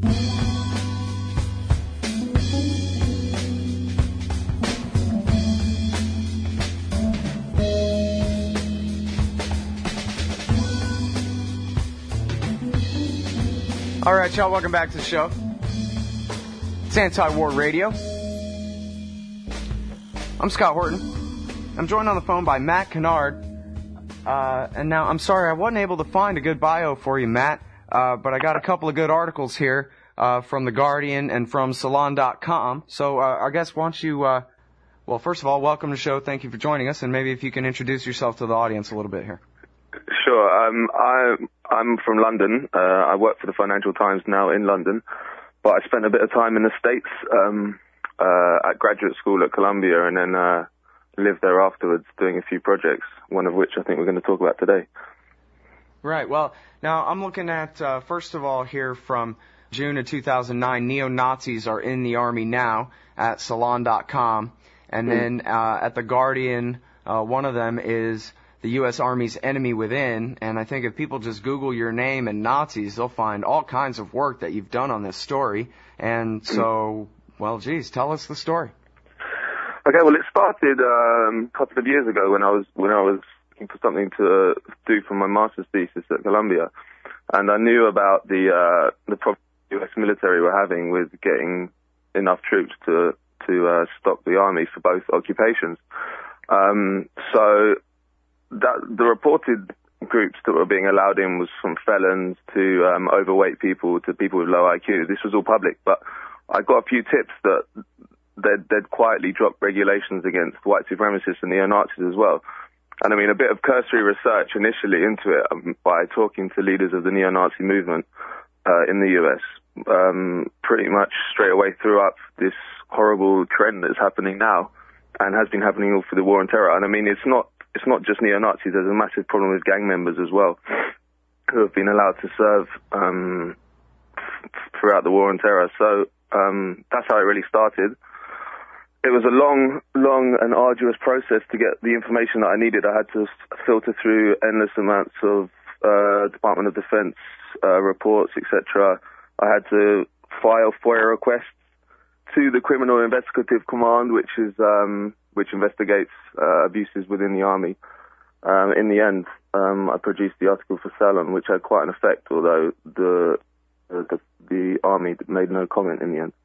All right, y'all, welcome back to the show. It's Anti-War Radio. I'm Scott Horton. I'm joined on the phone by Matt Kennard. And now, I'm sorry, I wasn't able to find a good bio for you, Matt, but I got a couple of good articles here from The Guardian and from Salon.com. So I guess why don't you, well, first of all, welcome to the show. Thank you for joining us, and maybe if you can introduce yourself to the audience a little bit here. Sure. I'm from London. I work for the Financial Times now in London, but I spent a bit of time in the States at graduate school at Columbia, and then lived there afterwards doing a few projects, one of which I think we're going to talk about today. Right. Well, now I'm looking at, first of all, here from June of 2009, neo-Nazis are in the Army now at Salon.com. And then at The Guardian, one of them is the U.S. Army's Enemy Within, and I think if people just Google your name and Nazis, they'll find all kinds of work that you've done on this story. And so, well, geez, tell us the story. Okay, well, it started a couple of years ago when I was looking for something to do for my master's thesis at Columbia, and I knew about the problem the U.S. military were having with getting enough troops to stock the army for both occupations. So the reported groups that were being allowed in was from felons to overweight people to people with low IQ. This was all public, but I got a few tips that they'd quietly dropped regulations against white supremacists and neo-Nazis as well. And I mean, a bit of cursory research initially into it by talking to leaders of the neo-Nazi movement in the US, pretty much straight away threw up this horrible trend that's happening now and has been happening all through the war on terror. And I mean, it's not just neo-Nazis. There's a massive problem with gang members as well, who have been allowed to serve throughout the war on terror. So that's how it really started. It was a long and arduous process to get the information that I needed. I had to filter through endless amounts of Department of Defense reports, etc. I had to file FOIA requests to the Criminal Investigative Command, which investigates abuses within the army. In the end, I produced the article for Salon, which had quite an effect, although the army made no comment in the end.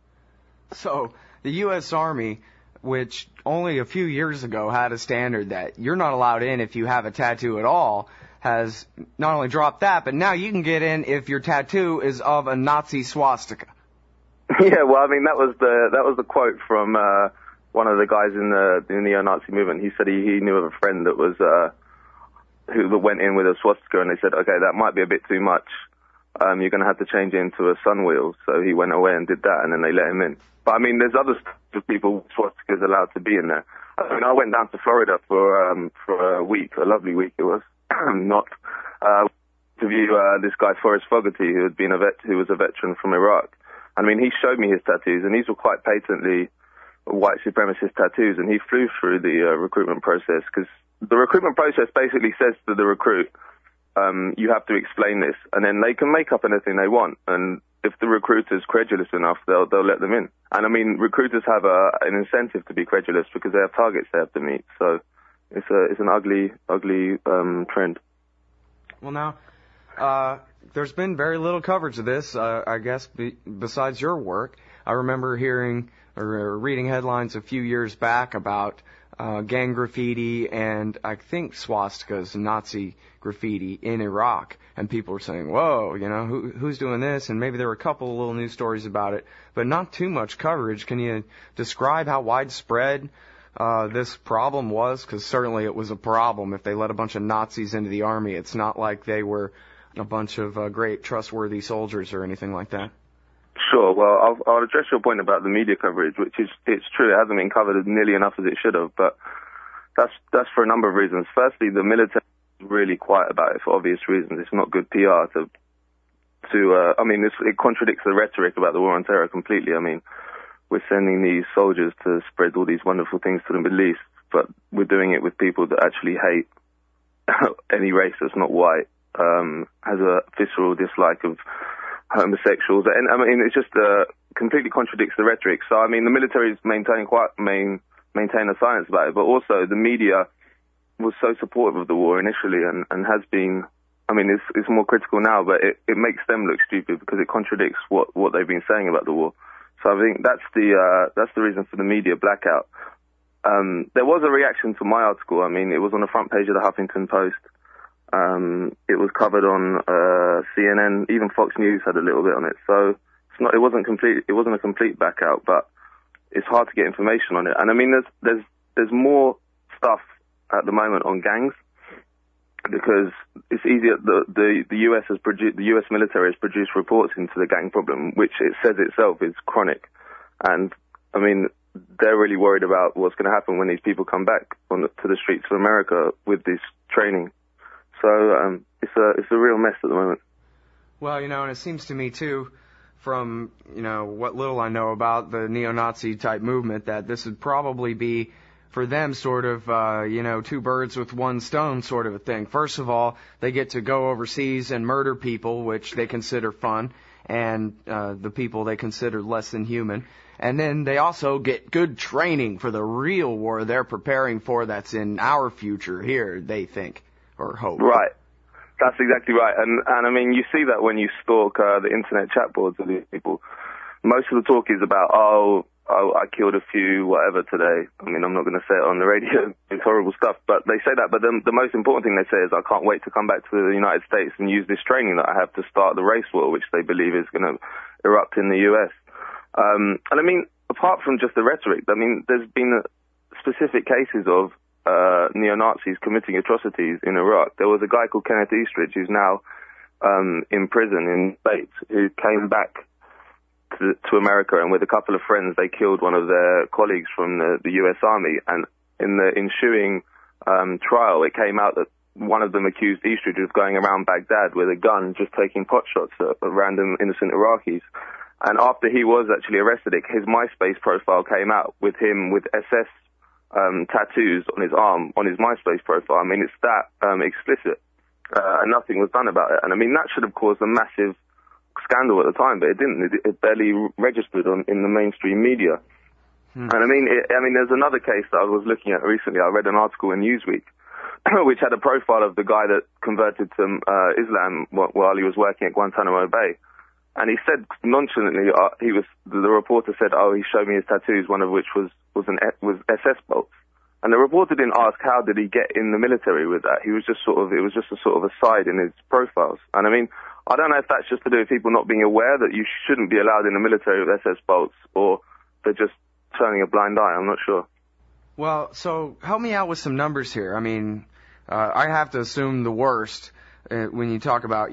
So the U.S. Army, which only a few years ago had a standard that you're not allowed in if you have a tattoo at all, has not only dropped that, but now you can get in if your tattoo is of a Nazi swastika. Yeah, well, I mean, that was the quote from one of the guys in the neo-Nazi movement. He said he knew of a friend that was who went in with a swastika, and they said, okay, that might be a bit too much. You're going to have to change it into a sun wheel. So he went away and did that, and then they let him in. But I mean, there's other people with swastikas allowed to be in there. I mean, I went down to Florida for a week, a lovely week it was, not to view this guy Forrest Fogarty, who was a veteran from Iraq. I mean, he showed me his tattoos, and these were quite patently white supremacist tattoos, and he flew through the recruitment process, because the recruitment process basically says to the recruit, you have to explain this, and then they can make up anything they want, and if the recruiter's credulous enough, they'll let them in. And I mean, recruiters have an incentive to be credulous because they have targets they have to meet, so it's an ugly trend. Well, now, there's been very little coverage of this, I guess, besides your work. I remember hearing or reading headlines a few years back about gang graffiti and I think swastikas, Nazi graffiti in Iraq, and people were saying, whoa, you know, who's doing this? And maybe there were a couple of little news stories about it, but not too much coverage. Can you describe how widespread this problem was? Because certainly it was a problem if they let a bunch of Nazis into the army. It's not like they were a bunch of great, trustworthy soldiers or anything like that. Sure. Well, I'll address your point about the media coverage, which is, it's true, it hasn't been covered nearly enough as it should have, but that's for a number of reasons. Firstly, the military is really quiet about it for obvious reasons. It's not good PR I mean, it contradicts the rhetoric about the war on terror completely. I mean, we're sending these soldiers to spread all these wonderful things to the Middle East, but we're doing it with people that actually hate any race that's not white, has a visceral dislike of homosexuals, and I mean, it just completely contradicts the rhetoric. So, I mean, the military's maintain a silence about it, but also the media was so supportive of the war initially, and has been. I mean, it's more critical now, but it makes them look stupid because it contradicts what they've been saying about the war. So I think that's the reason for the media blackout. There was a reaction to my article. I mean, it was on the front page of the Huffington Post. It was covered on CNN. Even Fox News had a little bit on it. So it wasn't a complete blackout, but it's hard to get information on it. And I mean, there's more stuff at the moment on gangs, because it's easier. The US military has produced reports into the gang problem, which it says itself is chronic. And I mean, they're really worried about what's going to happen when these people come back to the streets of America with this training. So it's a real mess at the moment. Well, and it seems to me too, from what little I know about the neo-Nazi type movement, that this would probably be for them sort of, two birds with one stone sort of a thing. First of all, they get to go overseas and murder people, which they consider fun, and the people they consider less than human. And then they also get good training for the real war they're preparing for that's in our future here, they think, or hope. Right. That's exactly right. And I mean, you see that when you stalk the internet chat boards of these people. Most of the talk is about, I killed a few, whatever, today. I mean, I'm not going to say it on the radio. It's horrible stuff. But they say that. But the most important thing they say is, I can't wait to come back to the United States and use this training that I have to start the race war, which they believe is going to erupt in the U.S. And I mean, apart from just the rhetoric, I mean, there's been specific cases of neo-Nazis committing atrocities in Iraq. There was a guy called Kenneth Eastridge, who's now in prison in the States, who came back to America, and with a couple of friends, they killed one of their colleagues from the U.S. Army. And in the ensuing trial, it came out that one of them accused Eastridge of going around Baghdad with a gun, just taking pot shots at random innocent Iraqis. And after he was actually arrested, his MySpace profile came out with him with SS tattoos on his arm, on his MySpace profile. I mean, it's that explicit, and nothing was done about it. And I mean, that should have caused a massive scandal at the time, but it didn't. It barely registered in the mainstream media. And I mean, there's another case that I was looking at recently. I read an article in Newsweek, which had a profile of the guy that converted to Islam while he was working at Guantanamo Bay. And he said nonchalantly, the reporter said, he showed me his tattoos, one of which was SS bolts. And the reporter didn't ask how did he get in the military with that. It was just a sort of aside in his profiles. And I mean, I don't know if that's just to do with people not being aware that you shouldn't be allowed in the military with SS bolts, or they're just turning a blind eye. I'm not sure. Well, so help me out with some numbers here. I mean, I have to assume the worst when you talk about,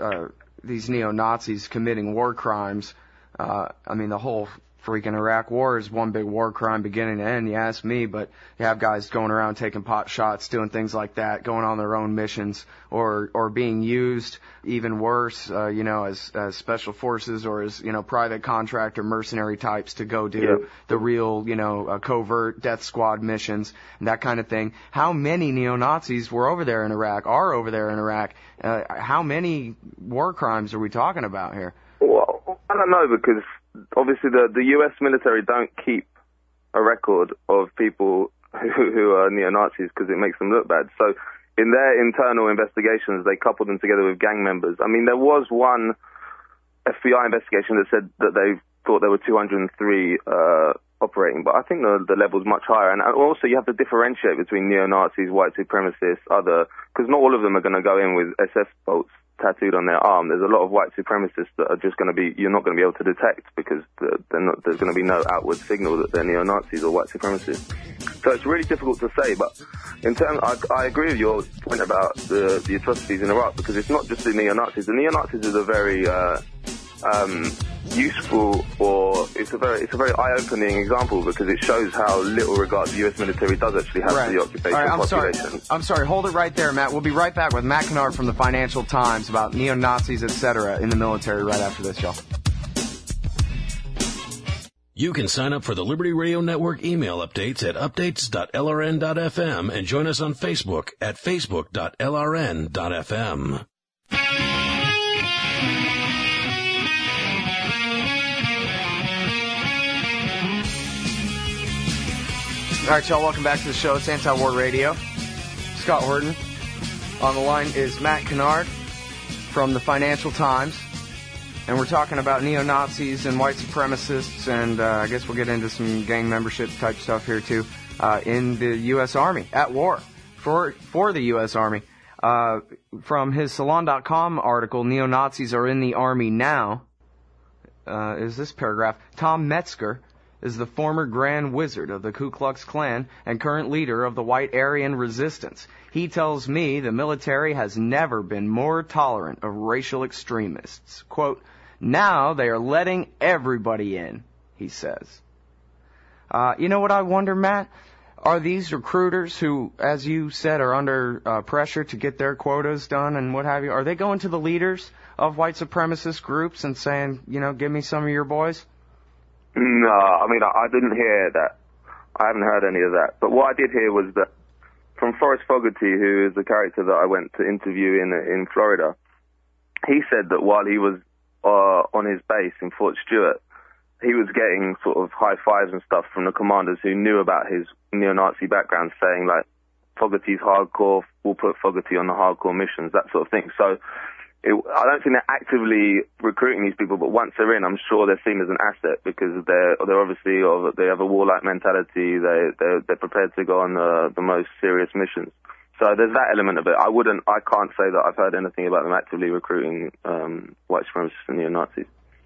these neo-Nazis committing war crimes. I mean, the whole freaking Iraq war is one big war crime beginning to end, you ask me, but you have guys going around taking pot shots, doing things like that, going on their own missions, or being used, even worse, as special forces or as, private contractor mercenary types to go do the real, covert death squad missions and that kind of thing. How many neo-Nazis are over there in Iraq? How many war crimes are we talking about here? Well, I don't know, because obviously the U.S. military don't keep a record of people who are neo-Nazis because it makes them look bad. So in their internal investigations, they coupled them together with gang members. I mean, there was one FBI investigation that said that they thought there were 203 operating, but I think the level's much higher. And also you have to differentiate between neo-Nazis, white supremacists, because not all of them are going to go in with SS bolts tattooed on their arm. There's a lot of white supremacists that are just going to be, you're not going to be able to detect because there's going to be no outward signal that they're neo-Nazis or white supremacists. So it's really difficult to say, but in terms, I agree with your point about the atrocities in Iraq, because it's not just the neo-Nazis. The neo-Nazis is a very useful, or it's a very eye-opening example, because it shows how little regard the U.S. military does actually have to the occupation population. I'm sorry, hold it right there, Matt. We'll be right back with Matt Kennard from the Financial Times about neo-Nazis, etc. in the military right after this, y'all. You can sign up for the Liberty Radio Network email updates at updates.lrn.fm and join us on Facebook at facebook.lrn.fm. All right, y'all, welcome back to the show. It's Anti-War Radio. Scott Horton. On the line is Matt Kennard from the Financial Times. And we're talking about neo-Nazis and white supremacists, and I guess we'll get into some gang membership type stuff here, too, in the U.S. Army, at war, for the U.S. Army. From his Salon.com article, Neo-Nazis Are in the Army Now, is this paragraph. Tom Metzger is the former Grand Wizard of the Ku Klux Klan and current leader of the White Aryan Resistance. He tells me the military has never been more tolerant of racial extremists. Quote, now they are letting everybody in, he says. You know what I wonder, Matt? Are these recruiters who, as you said, are under pressure to get their quotas done and what have you, are they going to the leaders of white supremacist groups and saying, you know, give me some of your boys? No, I mean, I didn't hear that. I haven't heard any of that. But what I did hear was that from Forrest Fogarty, who is the character that I went to interview in Florida, he said that while he was on his base in Fort Stewart, he was getting sort of high fives and stuff from the commanders who knew about his neo-Nazi background, saying like, Fogarty's hardcore, we'll put Fogarty on the hardcore missions, that sort of thing. So I don't think they're actively recruiting these people, but once they're in, I'm sure they're seen as an asset because they're obviously, or they have a warlike mentality. They're prepared to go on the most serious missions. So there's that element of it. I can't say that I've heard anything about them actively recruiting white supremacists and neo-Nazis.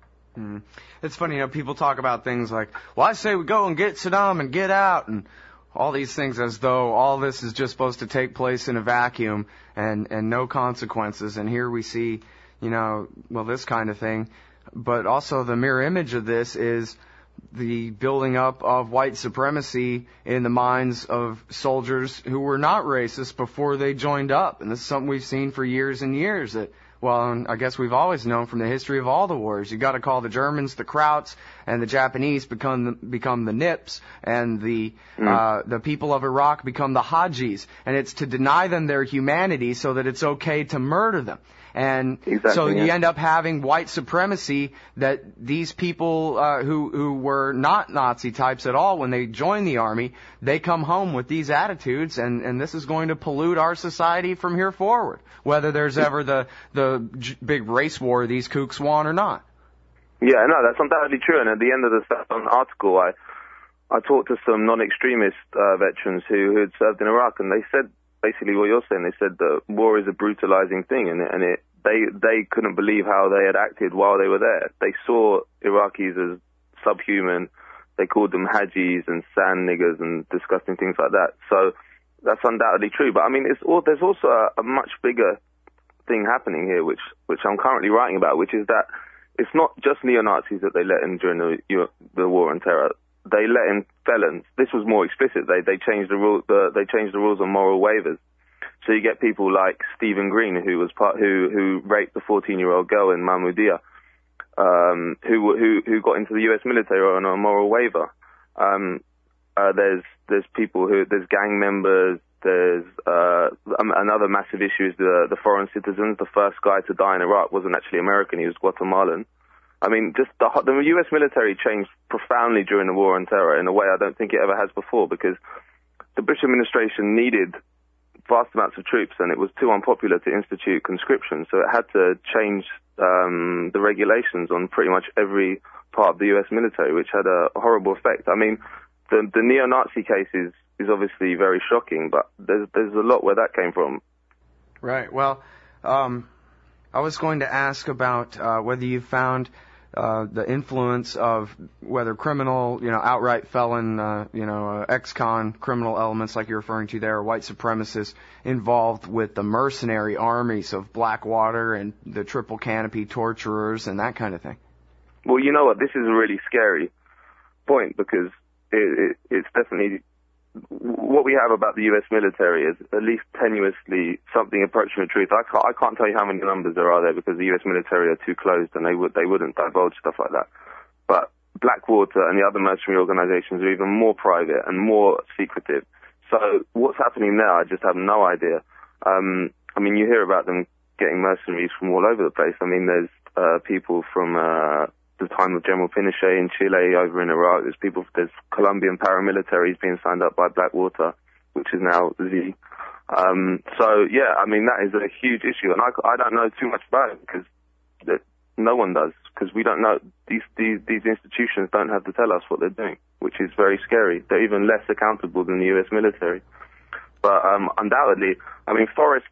It's funny, you know, people talk about things like, well, I say we go and get Saddam and get out, and all these things as though all this is just supposed to take place in a vacuum and no consequences. And here we see, you know, well, this kind of thing. But also the mirror image of this is the building up of white supremacy in the minds of soldiers who were not racist before they joined up. And this is something we've seen for years and years that, well, I guess we've always known from the history of all the wars. You got to call the Germans the Krauts, and the Japanese become the Nips, and the people of Iraq become the Hajis. And it's to deny them their humanity so that it's okay to murder them. And so you end up having white supremacy that these people who were not Nazi types at all when they join the army, they come home with these attitudes, and this is going to pollute our society from here forward, whether there's ever the big race war these kooks want or not. Yeah, no, that's undoubtedly true. And at the end of the article, I talked to some non-extremist veterans who had served in Iraq, and they said basically what you're saying. They said that war is a brutalizing thing, and they couldn't believe how they had acted while they were there. They saw Iraqis as subhuman. They called them hajis and sand niggers and disgusting things like that. So that's undoubtedly true. But I mean, there's also a much bigger thing happening here, which I'm currently writing about, which is that it's not just neo-Nazis that they let in during the war on terror. They let in felons. This was more explicit. They changed the rule. They changed the rules on moral waivers. So you get people like Stephen Green, who raped the 14-year-old girl in Mahmoudiya, who got into the U.S. military on a moral waiver. There's people there's gang members. There's another massive issue is the foreign citizens. The first guy to die in Iraq wasn't actually American; he was Guatemalan. I mean, just the U.S. military changed profoundly during the war on terror in a way I don't think it ever has before, because the Bush administration needed vast amounts of troops, and it was too unpopular to institute conscription, so it had to change the regulations on pretty much every part of the U.S. military, which had a horrible effect. I mean, the neo-Nazi case is obviously very shocking, but there's a lot where that came from. Right. Well, I was going to ask about whether you found the influence of whether criminal, outright felon, ex-con criminal elements like you're referring to there, white supremacists involved with the mercenary armies of Blackwater and the Triple Canopy torturers and that kind of thing. Well, you know what? This is a really scary point, because it's definitely what we have about the U.S. military is at least tenuously something approaching the truth. I can't tell you how many numbers there are there, because the U.S. military are too closed and they wouldn't divulge stuff like that. But Blackwater and the other mercenary organizations are even more private and more secretive. So what's happening now, I just have no idea. I mean, you hear about them getting mercenaries from all over the place. I mean, there's people from the time of General Pinochet in Chile, over in Iraq. There's Colombian paramilitaries being signed up by Blackwater, which is now Z. So yeah, I mean, that is a huge issue, and I don't know too much about it because no one does, because we don't know. These institutions don't have to tell us what they're doing, which is very scary. They're even less accountable than the U.S. military. But undoubtedly, I mean, Forrest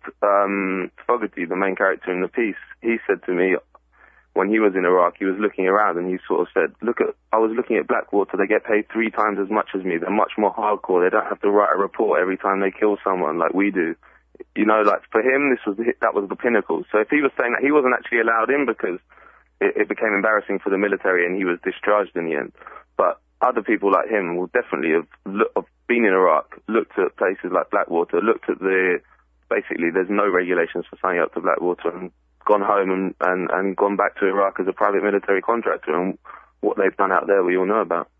Fogarty, the main character in the piece, he said to me when he was in Iraq, he was looking around and he sort of said, I was looking at Blackwater, they get paid 3 times as much as me, they're much more hardcore, they don't have to write a report every time they kill someone like we do. You know, like for him, that was the pinnacle. So if he was saying that, he wasn't actually allowed in because it became embarrassing for the military and he was discharged in the end. But other people like him will definitely have been in Iraq, looked at places like Blackwater, looked at basically there's no regulations for signing up to Blackwater, and gone home and gone back to Iraq as a private military contractor, and what they've done out there we all know about.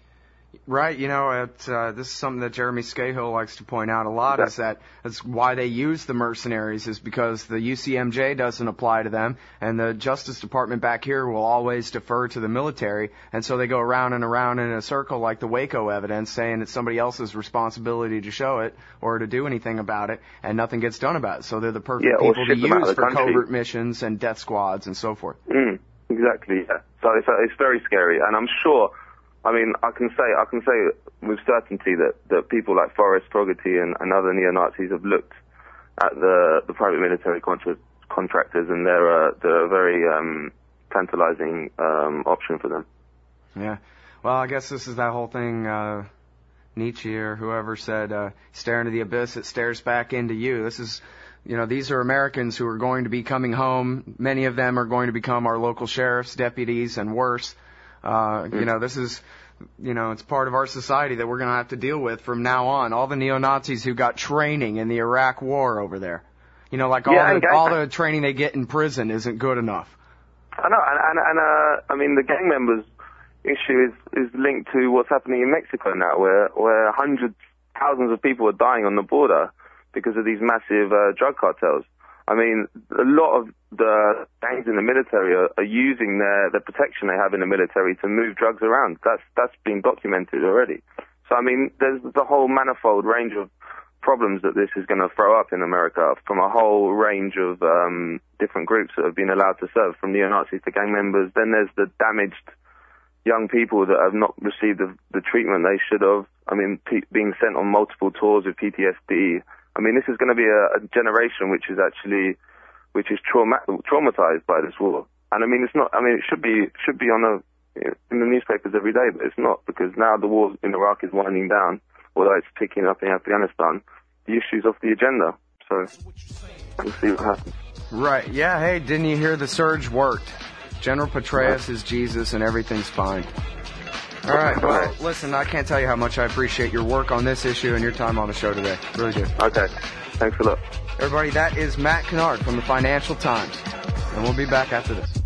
Right, you know, this is something that Jeremy Scahill likes to point out a lot, is that that's why they use the mercenaries, is because the UCMJ doesn't apply to them, and the Justice Department back here will always defer to the military, and so they go around and around in a circle like the Waco evidence, saying it's somebody else's responsibility to show it or to do anything about it, and nothing gets done about it. So they're the perfect people to use for covert missions and death squads and so forth. Exactly, yeah. So it's very scary, and I'm sure, I mean, I can say with certainty that people like Forrest Fogarty and other neo-Nazis have looked at the private military contractors, and they're a very tantalizing option for them. Yeah. Well, I guess this is that whole thing, Nietzsche or whoever said, stare into the abyss, it stares back into you. This is, you know, these are Americans who are going to be coming home. Many of them are going to become our local sheriffs, deputies, and worse. You know, this is, you know, it's part of our society that we're going to have to deal with from now on. All the neo-Nazis who got training in the Iraq War over there. You know, like all the training they get in prison isn't good enough. I know, and I mean, the gang members issue is linked to what's happening in Mexico now, where hundreds, thousands of people are dying on the border because of these massive drug cartels. I mean, a lot of the gangs in the military are using the protection they have in the military to move drugs around. That's been documented already. So, I mean, there's the whole manifold range of problems that this is going to throw up in America from a whole range of different groups that have been allowed to serve, from neo-Nazis to gang members. Then there's the damaged young people that have not received the treatment they should have. I mean, being sent on multiple tours with PTSD. I mean, this is going to be a generation which is traumatized by this war. And I mean, it's not. I mean, it should be on in the newspapers every day, but it's not, because now the war in Iraq is winding down, although it's picking up in Afghanistan. The issue's off the agenda. So we'll see what happens. Right. Yeah. Hey, didn't you hear the surge worked? General Petraeus is Jesus, and everything's fine. All right, well, listen, I can't tell you how much I appreciate your work on this issue and your time on the show today. Really do. Okay, thanks a lot. Everybody, that is Matt Kennard from the Financial Times, and we'll be back after this.